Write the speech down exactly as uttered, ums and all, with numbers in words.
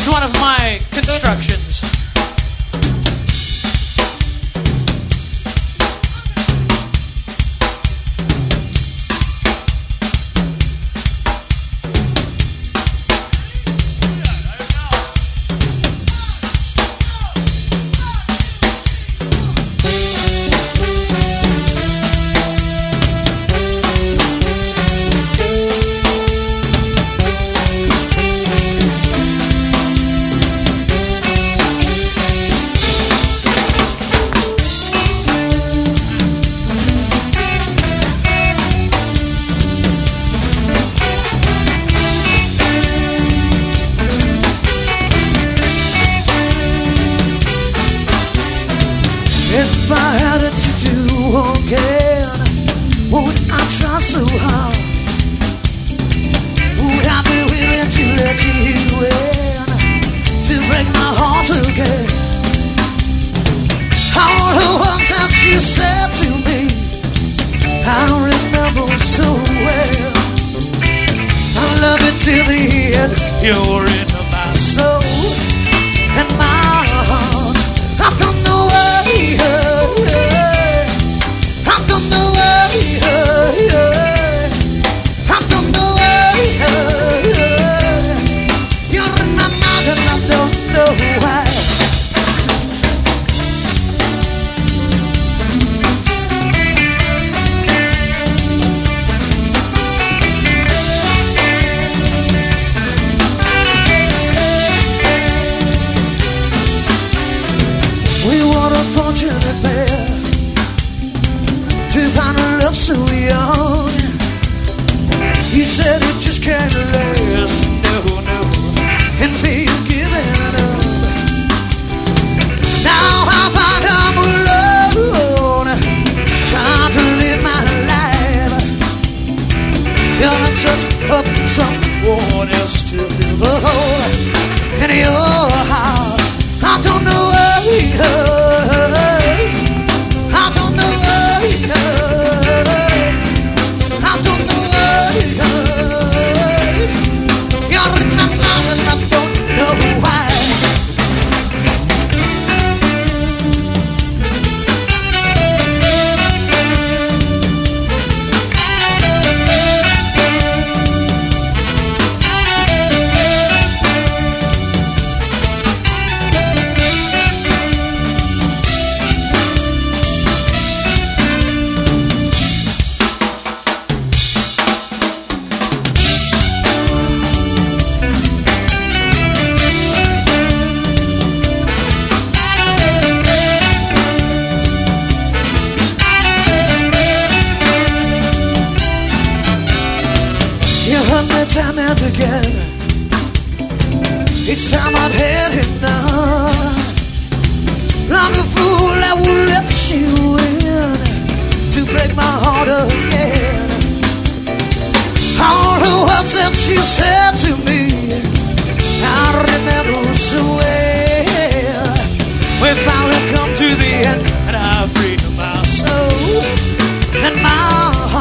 is one of my constructions. If I had it to do again, would I try so hard? Would I be willing to let you in, to break my heart again? All the words that you said to me, I don't remember so well. I love you till the end, you're in my soul and my heart. I don't know why. I don't know why. I don't know why. You're in my mind and I don't know why. We were a fortunate pair to find a love so young. You said it just can't last, no, no, and feel giving up. Now I find I'm alone, trying to live my life. Gonna touch up someone else to fill the hole in your heart. I don't know why. I don't know why. I don't know why. You're in my mind and I don't know why. Time and again, each time I've had enough. Like a fool I will let you in, to break my heart again. All the words that you said to me, I remember so well. We finally come to the end, and I freed my soul and my heart.